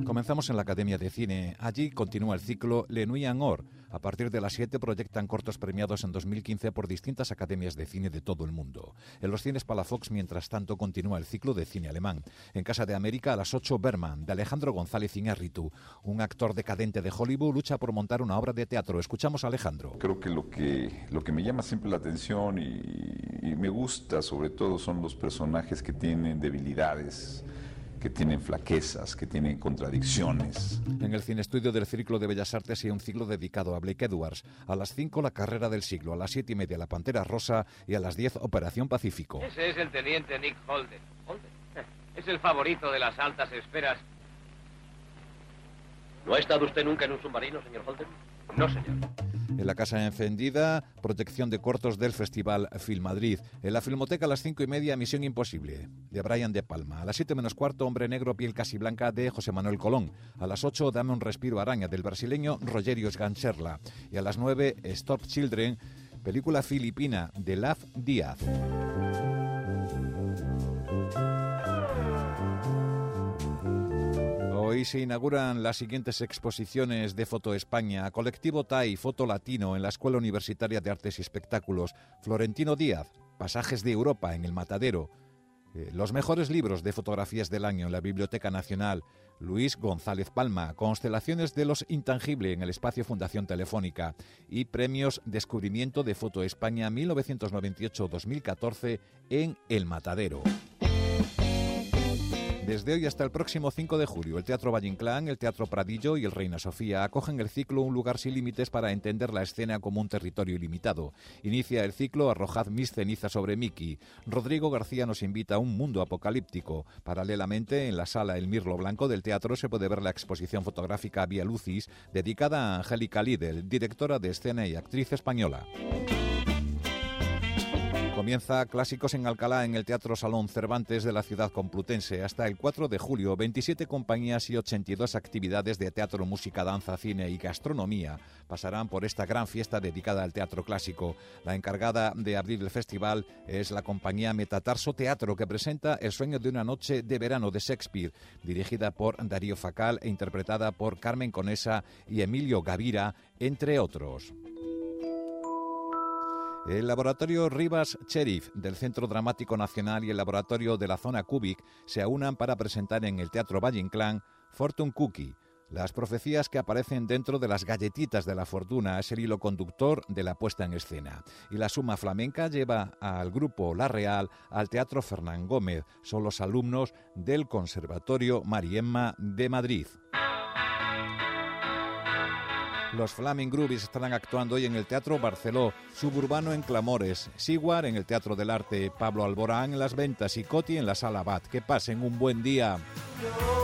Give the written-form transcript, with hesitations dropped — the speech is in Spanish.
Comenzamos en la Academia de Cine. Allí continúa el ciclo Le Nuit en Or. A partir de las 7 proyectan cortos premiados en 2015 por distintas academias de cine de todo el mundo. En los cines Palafox, mientras tanto, continúa el ciclo de cine alemán. En Casa de América, a las 8, Berman, de Alejandro González Iñárritu. Un actor decadente de Hollywood lucha por montar una obra de teatro. Escuchamos a Alejandro. Creo que lo que me llama siempre la atención y me gusta sobre todo son los personajes que tienen debilidades, que tienen flaquezas, que tienen contradicciones. En el Cine Estudio del Círculo de Bellas Artes hay un ciclo dedicado a Blake Edwards. A las 5, La Carrera del Siglo. A las 7:30, La Pantera Rosa. Y a las 10, Operación Pacífico. Ese es el teniente Nick Holden. ¿Holden? Es el favorito de las altas esferas. ¿No ha estado usted nunca en un submarino, señor Holden? No, señor. En la Casa Encendida, proyección de cortos del Festival Film Madrid. En la Filmoteca a las 5:30, Misión Imposible, de Brian De Palma. A las 7:15, Hombre Negro, Piel Casi Blanca, de José Manuel Colón. A las 8, Dame un respiro, Araña, del brasileño Rogerio Sgancherla. Y a las 9, Stop Children, película filipina, de Laf Díaz. Hoy se inauguran las siguientes exposiciones de Foto España: Colectivo TAI, Foto Latino en la Escuela Universitaria de Artes y Espectáculos; Florentino Díaz, Pasajes de Europa en el Matadero; los mejores libros de fotografías del año en la Biblioteca Nacional; Luis González Palma, Constelaciones de los Intangible en el Espacio Fundación Telefónica; y premios Descubrimiento de Foto España 1998-2014 en el Matadero. Desde hoy hasta el próximo 5 de julio, el Teatro Valle Inclán, el Teatro Pradillo y el Reina Sofía acogen el ciclo Un lugar sin límites para entender la escena como un territorio ilimitado. Inicia el ciclo Arrojad mis cenizas sobre Miki. Rodrigo García nos invita a un mundo apocalíptico. Paralelamente, en la sala El Mirlo Blanco del teatro se puede ver la exposición fotográfica Via Lucis, dedicada a Angélica Lidl, directora de escena y actriz española. Comienza Clásicos en Alcalá en el Teatro Salón Cervantes de la ciudad complutense. Hasta el 4 de julio, 27 compañías y 82 actividades de teatro, música, danza, cine y gastronomía pasarán por esta gran fiesta dedicada al teatro clásico. La encargada de abrir el festival es la compañía Metatarso Teatro, que presenta El sueño de una noche de verano de Shakespeare, dirigida por Darío Facal e interpretada por Carmen Conesa y Emilio Gavira, entre otros. El Laboratorio Rivas Cherif del Centro Dramático Nacional y el Laboratorio de la Zona Cúbic se aunan para presentar en el Teatro Valle Inclán Fortune Cookie. Las profecías que aparecen dentro de las galletitas de la fortuna es el hilo conductor de la puesta en escena. Y la suma flamenca lleva al grupo La Real al Teatro Fernán Gómez. Son los alumnos del Conservatorio Mariemma de Madrid. Los Flaming Groovies estarán actuando hoy en el Teatro Barceló, Suburbano en Clamores, Siguar en el Teatro del Arte, Pablo Alborán en Las Ventas y Coti en la Sala Bat. Que pasen un buen día.